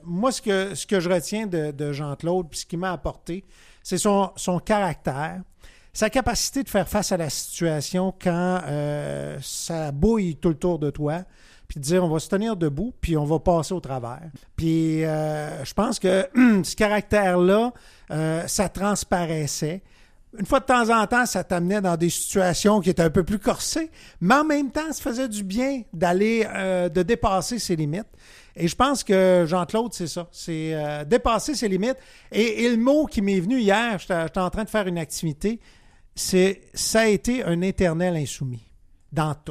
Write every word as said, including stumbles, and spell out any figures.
moi, ce que, ce que je retiens de, de Jean-Claude, puis ce qu'il m'a apporté, c'est son, son caractère, sa capacité de faire face à la situation quand euh, ça bouille tout le tour de toi, puis de dire on va se tenir debout, puis on va passer au travers. Puis euh, je pense que ce caractère-là, euh, ça transparaissait. Une fois de temps en temps, ça t'amenait dans des situations qui étaient un peu plus corsées, mais en même temps, ça faisait du bien d'aller, euh, de dépasser ses limites. Et je pense que Jean-Claude, c'est ça, c'est euh, dépasser ses limites. Et, et le mot qui m'est venu hier, j'étais, j'étais en train de faire une activité, c'est ça a été un éternel insoumis dans tout.